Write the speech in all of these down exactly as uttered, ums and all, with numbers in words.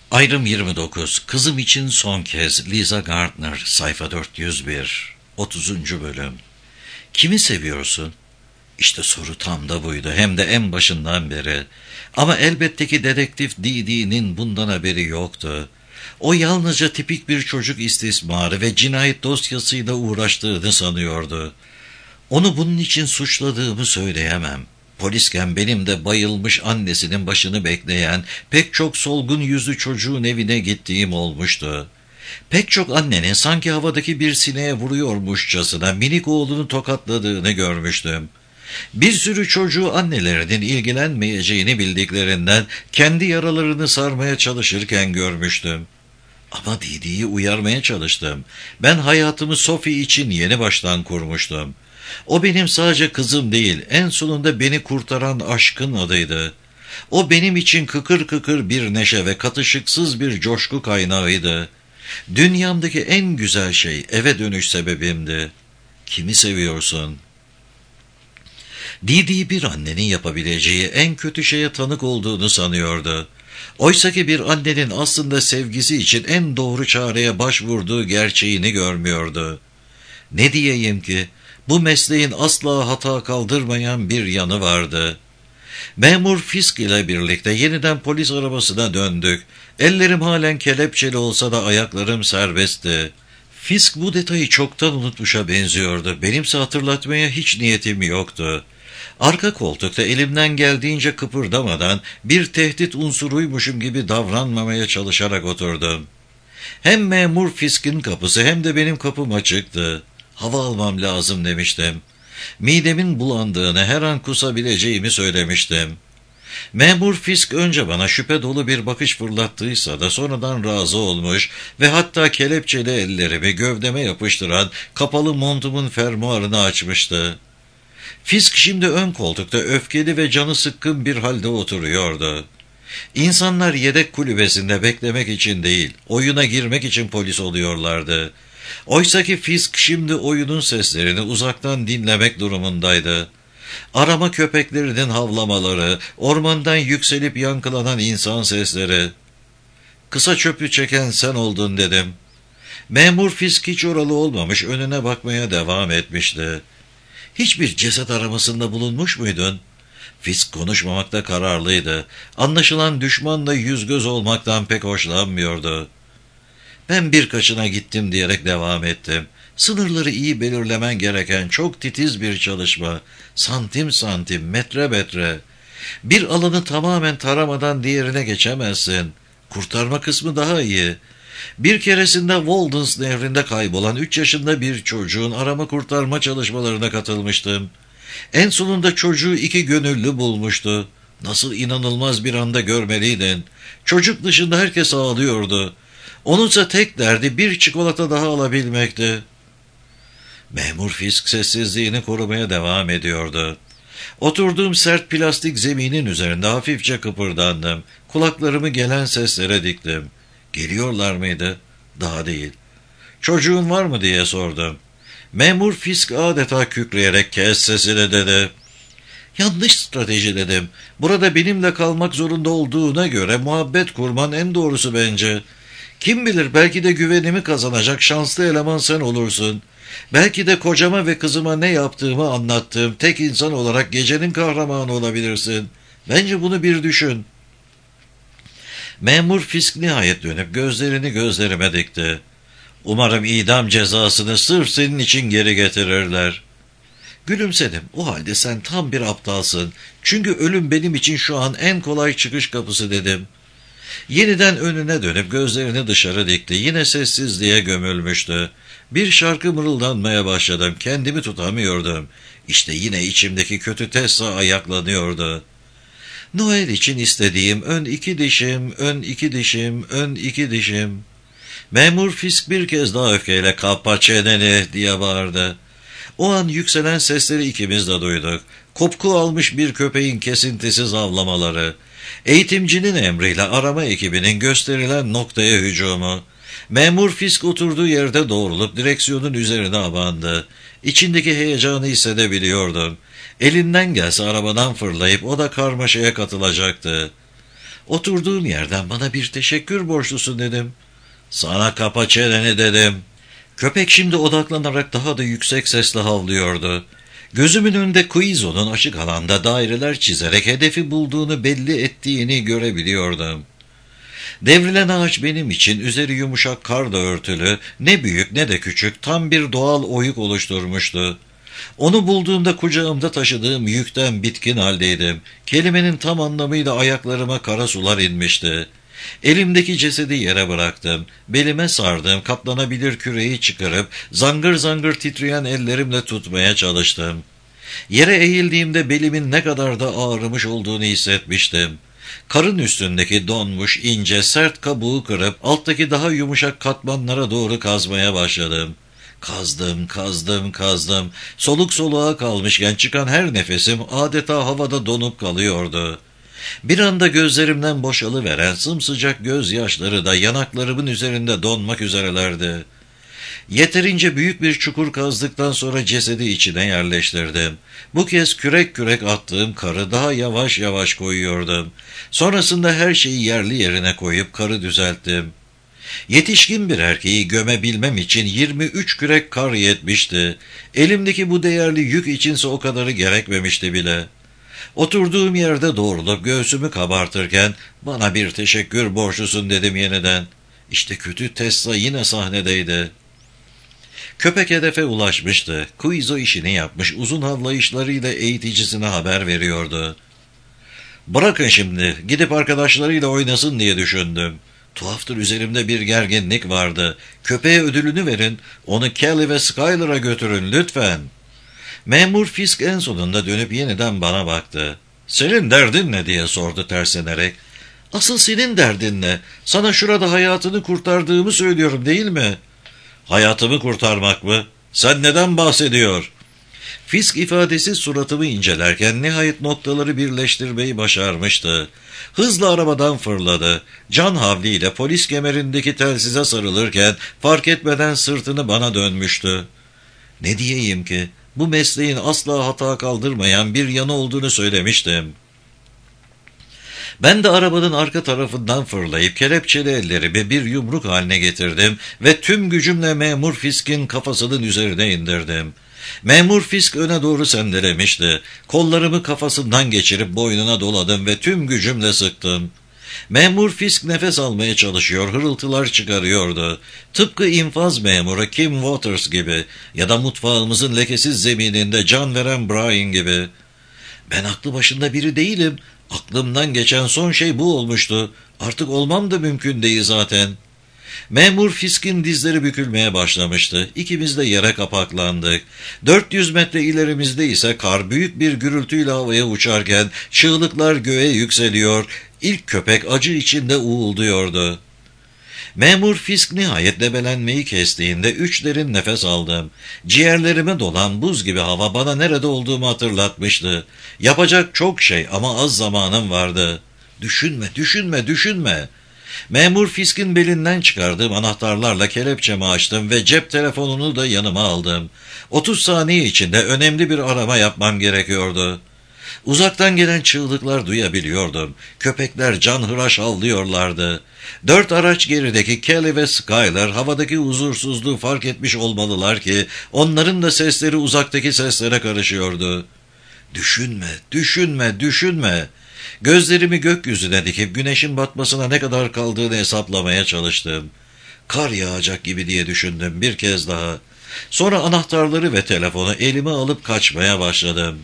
Ayrım yirmi dokuz. Kızım için son kez. Lisa Gardner, sayfa dört yüz bir. otuzuncu bölüm. Kimi seviyorsun? İşte soru tam da buydu, hem de en başından beri. Ama elbette ki dedektif Didi'nin bundan haberi yoktu. O yalnızca tipik bir çocuk istismarı ve cinayet dosyasıyla uğraştığını sanıyordu. Onu bunun için suçladığımı söyleyemem. Polisken benim de bayılmış annesinin başını bekleyen pek çok solgun yüzlü çocuğun evine gittiğim olmuştu. Pek çok annenin sanki havadaki bir sineğe vuruyormuşçasına minik oğlunu tokatladığını görmüştüm. Bir sürü çocuğu annelerinin ilgilenmeyeceğini bildiklerinden kendi yaralarını sarmaya çalışırken görmüştüm. Ama Didi'yi uyarmaya çalıştım. Ben hayatımı Sophie için yeni baştan kurmuştum. O benim sadece kızım değil, en sonunda beni kurtaran aşkın adıydı. O benim için kıkır kıkır bir neşe ve katışıksız bir coşku kaynağıydı. Dünyamdaki en güzel şey eve dönüş sebebimdi. Kimi seviyorsun? Didi bir annenin yapabileceği en kötü şeye tanık olduğunu sanıyordu. Oysaki bir annenin aslında sevgisi için en doğru çareye başvurduğu gerçeğini görmüyordu. Ne diyeyim ki, bu mesleğin asla hata kaldırmayan bir yanı vardı. Memur Fisk ile birlikte yeniden polis arabasına döndük. Ellerim halen kelepçeli olsa da ayaklarım serbestti. Fisk bu detayı çoktan unutmuşa benziyordu. Benimse hatırlatmaya hiç niyetim yoktu. Arka koltukta elimden geldiğince kıpırdamadan bir tehdit unsuruymuşum gibi davranmamaya çalışarak oturdum. Hem memur Fisk'in kapısı hem de benim kapım açıktı. Hava almam lazım demiştim. Midemin bulandığını, her an kusabileceğimi söylemiştim. Memur Fisk önce bana şüphe dolu bir bakış fırlattıysa da sonradan razı olmuş ve hatta kelepçeli ellerimi gövdeme yapıştıran kapalı montumun fermuarını açmıştı. Fisk şimdi ön koltukta öfkeli ve canı sıkkın bir halde oturuyordu. İnsanlar yedek kulübesinde beklemek için değil, oyuna girmek için polis oluyorlardı. Oysaki Fisk şimdi oyunun seslerini uzaktan dinlemek durumundaydı. Arama köpeklerinin havlamaları, ormandan yükselip yankılanan insan sesleri. "Kısa çöpü çeken sen oldun," dedim. Memur Fisk hiç oralı olmamış, önüne bakmaya devam etmişti. "Hiçbir ceset aramasında bulunmuş muydun?" Fisk konuşmamakta kararlıydı. Anlaşılan düşmanla yüz göz olmaktan pek hoşlanmıyordu. "Ben birkaçına gittim," diyerek devam ettim. "Sınırları iyi belirlemen gereken çok titiz bir çalışma. Santim santim, metre metre. Bir alanı tamamen taramadan diğerine geçemezsin. Kurtarma kısmı daha iyi. Bir keresinde Waldens nehrinde kaybolan üç yaşında bir çocuğun arama kurtarma çalışmalarına katılmıştım. En sonunda çocuğu iki gönüllü bulmuştu. Nasıl inanılmaz bir anda görmeliydin. Çocuk dışında herkes ağlıyordu. Onunsa tek derdi bir çikolata daha alabilmekti." Memur Fisk sessizliğini korumaya devam ediyordu. Oturduğum sert plastik zeminin üzerinde hafifçe kıpırdandım. Kulaklarımı gelen seslere diktim. Geliyorlar mıydı? Daha değil. "Çocuğun var mı?" diye sordum. Memur Fisk adeta kükreyerek "Kes sesini," dedi. "Yanlış strateji," dedim. "Burada benimle kalmak zorunda olduğuna göre muhabbet kurman en doğrusu bence. Kim bilir, belki de güvenimi kazanacak şanslı eleman sen olursun. Belki de kocama ve kızıma ne yaptığımı anlattığım tek insan olarak gecenin kahramanı olabilirsin. Bence bunu bir düşün." Memur Fisk nihayet dönüp gözlerini gözlerime dikti. "Umarım idam cezasını sırf senin için geri getirirler." Gülümsedim. "O halde sen tam bir aptalsın. Çünkü ölüm benim için şu an en kolay çıkış kapısı," dedim. Yeniden önüne dönüp gözlerini dışarı dikti. Yine sessizliğe gömülmüştü. Bir şarkı mırıldanmaya başladım. Kendimi tutamıyordum. İşte yine içimdeki kötü Tessa ayaklanıyordu. "Noel için istediğim ön iki dişim, ön iki dişim, ön iki dişim." Memur Fisk bir kez daha öfkeyle "Kapa çeneni," diye bağırdı. O an yükselen sesleri ikimiz de duyduk. Kopku almış bir köpeğin kesintisiz avlamaları. Eğitimcinin emriyle arama ekibinin gösterilen noktaya hücumu. Memur Fisk oturduğu yerde doğrulup direksiyonun üzerine abandı. İçindeki heyecanı hissedebiliyordum. Elinden gelse arabadan fırlayıp o da karmaşaya katılacaktı. Oturduğum yerden bana bir teşekkür borçlusun dedim. Sana kapa çeneni dedim. Köpek şimdi odaklanarak daha da yüksek sesle havlıyordu. Gözümün önünde Quizo'nun açık alanda daireler çizerek hedefi bulduğunu belli ettiğini görebiliyordum. Devrilen ağaç benim için üzeri yumuşak karla örtülü, ne büyük ne de küçük, tam bir doğal oyuk oluşturmuştu. Onu bulduğumda kucağımda taşıdığım yükten bitkin haldeydim. Kelimenin tam anlamıyla ayaklarıma kara sular inmişti. Elimdeki cesedi yere bıraktım. Belime sardım, katlanabilir küreği çıkarıp zangır zangır titreyen ellerimle tutmaya çalıştım. Yere eğildiğimde belimin ne kadar da ağrımış olduğunu hissetmiştim. Karın üstündeki donmuş, ince, sert kabuğu kırıp alttaki daha yumuşak katmanlara doğru kazmaya başladım. Kazdım, kazdım, kazdım. Soluk soluğa kalmışken çıkan her nefesim adeta havada donup kalıyordu. Bir anda gözlerimden boşalıveren sımsıcak gözyaşları da yanaklarımın üzerinde donmak üzerelerdi. Yeterince büyük bir çukur kazdıktan sonra cesedi içine yerleştirdim. Bu kez kürek kürek attığım karı daha yavaş yavaş koyuyordum. Sonrasında her şeyi yerli yerine koyup karı düzelttim. Yetişkin bir erkeği gömebilmem için yirmi üç kürek kar yetmişti. Elimdeki bu değerli yük içinse o kadarı gerekmemişti bile. Oturduğum yerde doğrulup göğsümü kabartırken bana bir teşekkür borçlusun dedim yeniden. İşte kötü Tesla yine sahnedeydi. Köpek hedefe ulaşmıştı. Quizo işini yapmış, uzun havlayışlarıyla eğiticisine haber veriyordu. Bırakın şimdi, gidip arkadaşlarıyla oynasın diye düşündüm. Tuhaftır, üzerimde bir gerginlik vardı. Köpeğe ödülünü verin, onu Kelly ve Skyler'a götürün lütfen. Memur Fisk en sonunda dönüp yeniden bana baktı. Senin derdin ne diye sordu terslenerek. Asıl senin derdin ne? Sana şurada hayatını kurtardığımı söylüyorum değil mi? Hayatımı kurtarmak mı? Sen neden bahsediyor? Fisk ifadesi suratımı incelerken nihayet noktaları birleştirmeyi başarmıştı. Hızla arabadan fırladı. Can havliyle polis kemerindeki telsize sarılırken fark etmeden sırtını bana dönmüştü. Ne diyeyim ki? Bu mesleğin asla hata kaldırmayan bir yanı olduğunu söylemiştim. Ben de arabanın arka tarafından fırlayıp kelepçeli ellerimi bir yumruk haline getirdim ve tüm gücümle Memur Fisk'in kafasının üzerine indirdim. Memur Fisk öne doğru sendelemişti. Kollarımı kafasından geçirip boynuna doladım ve tüm gücümle sıktım. Memur Fisk nefes almaya çalışıyor, hırıltılar çıkarıyordu. Tıpkı infaz memuru Kim Waters gibi ya da mutfağımızın lekesiz zemininde can veren Brian gibi. Ben aklı başında biri değilim. Aklımdan geçen son şey bu olmuştu. Artık olmam da mümkün değil zaten. Memur Fisk'in dizleri bükülmeye başlamıştı. İkimiz de yere kapaklandık. dört yüz metre ilerimizde ise kar büyük bir gürültüyle havaya uçarken çığlıklar göğe yükseliyor. İlk köpek acı içinde uğulduyordu. Memur Fisk nihayet debelenmeyi kestiğinde üç derin nefes aldım. Ciğerlerime dolan buz gibi hava bana nerede olduğumu hatırlatmıştı. Yapacak çok şey ama az zamanım vardı. Düşünme, düşünme, düşünme. Memur Fisk'in belinden çıkardığım anahtarlarla kelepçemi açtım ve cep telefonunu da yanıma aldım. Otuz saniye içinde önemli bir arama yapmam gerekiyordu. Uzaktan gelen çığlıklar duyabiliyordum. Köpekler canhıraş havlıyorlardı. Dört araç gerideki Kelly ve Skyler havadaki huzursuzluğu fark etmiş olmalılar ki onların da sesleri uzaktaki seslere karışıyordu. Düşünme, düşünme, düşünme. Gözlerimi gökyüzüne dikip güneşin batmasına ne kadar kaldığını hesaplamaya çalıştım. Kar yağacak gibi diye düşündüm bir kez daha. Sonra anahtarları ve telefonu elime alıp kaçmaya başladım.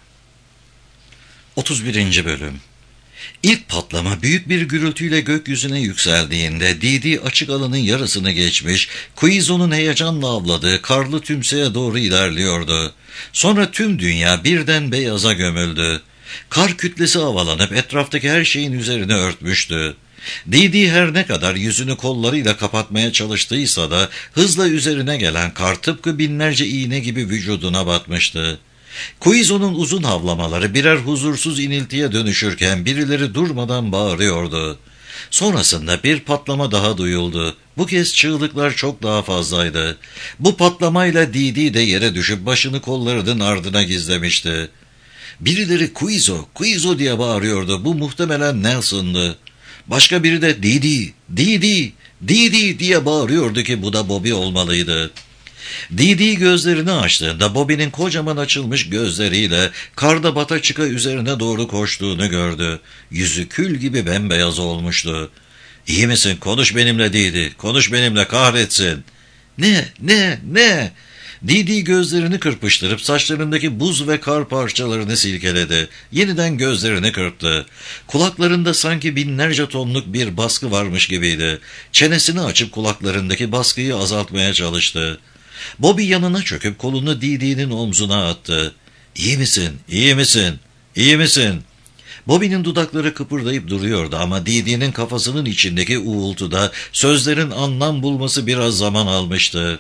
otuz birinci Bölüm. İlk patlama büyük bir gürültüyle gökyüzüne yükseldiğinde Didi açık alanın yarısını geçmiş, Quizo'nun heyecanla avladığı karlı tümseye doğru ilerliyordu. Sonra tüm dünya birden beyaza gömüldü. Kar kütlesi havalanıp etraftaki her şeyin üzerine örtmüştü. Didi her ne kadar yüzünü kollarıyla kapatmaya çalıştıysa da hızla üzerine gelen kar tıpkı binlerce iğne gibi vücuduna batmıştı. Quizo'nun uzun havlamaları birer huzursuz iniltiye dönüşürken birileri durmadan bağırıyordu. Sonrasında bir patlama daha duyuldu. Bu kez çığlıklar çok daha fazlaydı. Bu patlamayla Didi de yere düşüp başını kollarının ardına gizlemişti. Birileri Quizo, Quizo diye bağırıyordu. Bu muhtemelen Nelson'dı. Başka biri de Didi, Didi, Didi diye bağırıyordu ki bu da Bobby olmalıydı. Didi gözlerini açtığında Bobby'nin kocaman açılmış gözleriyle karda bata çıka üzerine doğru koştuğunu gördü. Yüzü kül gibi bembeyaz olmuştu. "İyi misin? Konuş benimle Didi, konuş benimle kahretsin." "Ne, ne, ne?" Didi gözlerini kırpıştırıp saçlarındaki buz ve kar parçalarını silkeledi. Yeniden gözlerini kırptı. Kulaklarında sanki binlerce tonluk bir baskı varmış gibiydi. Çenesini açıp kulaklarındaki baskıyı azaltmaya çalıştı. Bobby yanına çöküp kolunu Didi'nin omzuna attı. "İyi misin, iyi misin, iyi misin?" Bobby'nin dudakları kıpırdayıp duruyordu ama Didi'nin kafasının içindeki uğultuda sözlerin anlam bulması biraz zaman almıştı.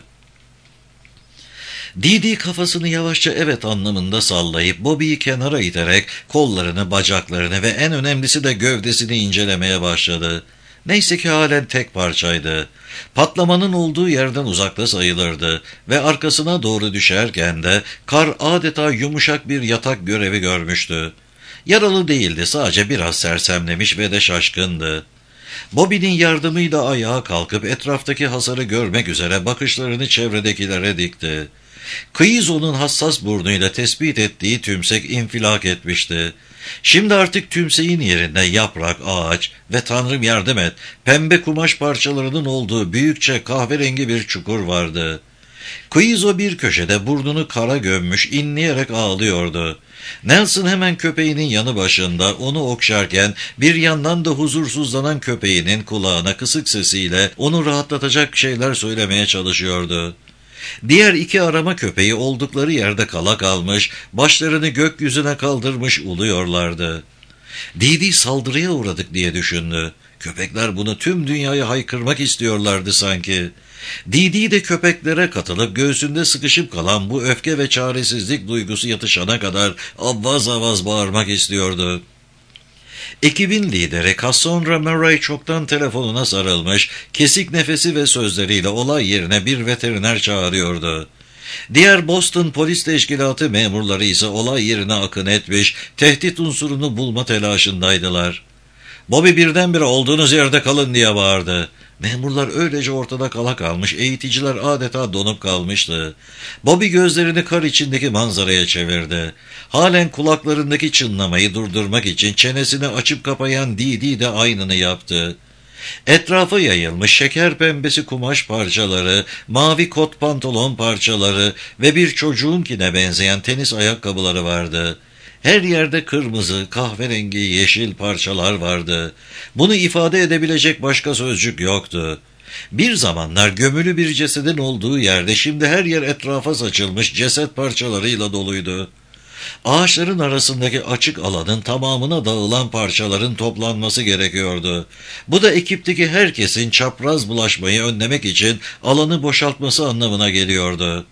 Didi kafasını yavaşça evet anlamında sallayıp Bobby'yi kenara iterek kollarını, bacaklarını ve en önemlisi de gövdesini incelemeye başladı. Neyse ki halen tek parçaydı. Patlamanın olduğu yerden uzakta sayılırdı ve arkasına doğru düşerken de kar adeta yumuşak bir yatak görevi görmüştü. Yaralı değildi, sadece biraz sersemlemiş ve de şaşkındı. Bobby'nin yardımıyla ayağa kalkıp etraftaki hasarı görmek üzere bakışlarını çevredekilere dikti. Quizo'nun hassas burnuyla tespit ettiği tümsek infilak etmişti. Şimdi artık tümseğin yerinde yaprak, ağaç ve Tanrım yardım et, pembe kumaş parçalarının olduğu büyükçe kahverengi bir çukur vardı. Quizo bir köşede burnunu kara gömmüş, inleyerek ağlıyordu. Nelson hemen köpeğinin yanı başında onu okşarken bir yandan da huzursuzlanan köpeğinin kulağına kısık sesiyle onu rahatlatacak şeyler söylemeye çalışıyordu. Diğer iki arama köpeği oldukları yerde kala kalmış, başlarını gökyüzüne kaldırmış uluyorlardı. Didi saldırıya uğradık diye düşündü. Köpekler bunu tüm dünyaya haykırmak istiyorlardı sanki. Didi de köpeklere katılıp göğsünde sıkışıp kalan bu öfke ve çaresizlik duygusu yatışana kadar avaz avaz bağırmak istiyordu. Ekibin lideri Cassandra Murray çoktan telefonuna sarılmış, kesik nefesi ve sözleriyle olay yerine bir veteriner çağırıyordu. Diğer Boston Polis Teşkilatı memurları ise olay yerine akın etmiş, tehdit unsurunu bulma telaşındaydılar. Bobby birdenbire "Olduğunuz yerde kalın" diye bağırdı. Memurlar öylece ortada kala kalmış, eğiticiler adeta donup kalmıştı. Bobby gözlerini kar içindeki manzaraya çevirdi. Halen kulaklarındaki çınlamayı durdurmak için çenesini açıp kapayan Didi de aynını yaptı. Etrafa yayılmış şeker pembesi kumaş parçaları, mavi kot pantolon parçaları ve bir çocuğunkine benzeyen tenis ayakkabıları vardı. Her yerde kırmızı, kahverengi, yeşil parçalar vardı. Bunu ifade edebilecek başka sözcük yoktu. Bir zamanlar gömülü bir cesedin olduğu yerde şimdi her yer etrafa saçılmış ceset parçalarıyla doluydu. Ağaçların arasındaki açık alanın tamamına dağılan parçaların toplanması gerekiyordu. Bu da ekipteki herkesin çapraz bulaşmayı önlemek için alanı boşaltması anlamına geliyordu.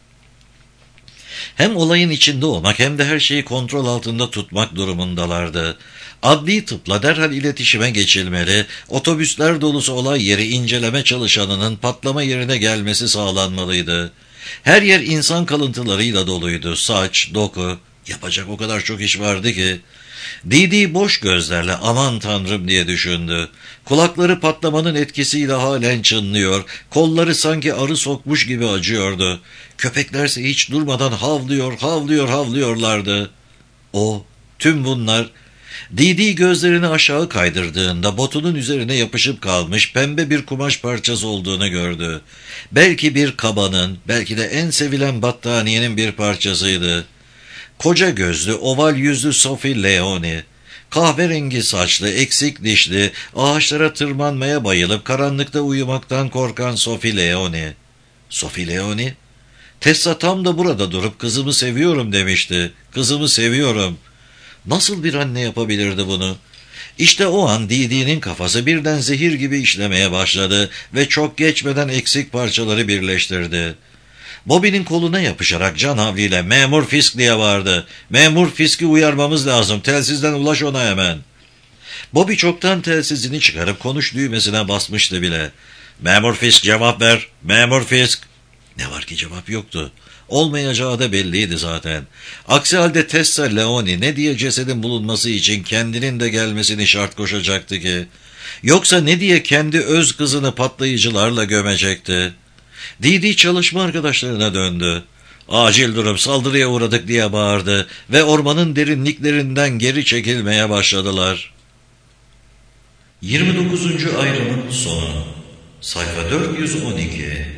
Hem olayın içinde olmak hem de her şeyi kontrol altında tutmak durumundalardı. Adli tıpla derhal iletişime geçilmeli, otobüsler dolusu olay yeri inceleme çalışanının patlama yerine gelmesi sağlanmalıydı. Her yer insan kalıntılarıyla doluydu, saç, doku, yapacak o kadar çok iş vardı ki. Didi boş gözlerle "Aman Tanrım" diye düşündü. Kulakları patlamanın etkisiyle halen çınlıyor, kolları sanki arı sokmuş gibi acıyordu. Köpeklerse hiç durmadan havlıyor, havlıyor, havlıyorlardı. O, tüm bunlar... Didi gözlerini aşağı kaydırdığında botunun üzerine yapışıp kalmış pembe bir kumaş parçası olduğunu gördü. Belki bir kabanın, belki de en sevilen battaniyenin bir parçasıydı. Koca gözlü, oval yüzlü Sophie Leoni, kahverengi saçlı, eksik dişli, ağaçlara tırmanmaya bayılıp karanlıkta uyumaktan korkan Sophie Leoni. Sophie Leoni? Tessa tam da burada durup "Kızımı seviyorum" demişti. Kızımı seviyorum. Nasıl bir anne yapabilirdi bunu? İşte o an Didi'nin kafası birden zehir gibi işlemeye başladı ve çok geçmeden eksik parçaları birleştirdi. Bobby'nin koluna yapışarak can havliyle "Memur Fisk" diye bağırdı. "Memur Fisk'i uyarmamız lazım. Telsizden ulaş ona hemen." Bobby çoktan telsizini çıkarıp konuş düğmesine basmıştı bile. "Memur Fisk, cevap ver. Memur Fisk." Ne var ki cevap yoktu. Olmayacağı da belliydi zaten. Aksi halde Tessa Leoni ne diye cesedin bulunması için kendinin de gelmesini şart koşacaktı ki? Yoksa ne diye kendi öz kızını patlayıcılarla gömecekti? Didi çalışma arkadaşlarına döndü. Acil durum, saldırıya uğradık diye bağırdı ve ormanın derinliklerinden geri çekilmeye başladılar. yirmi dokuzuncu ayrımın sonu. Sayfa dört yüz on iki.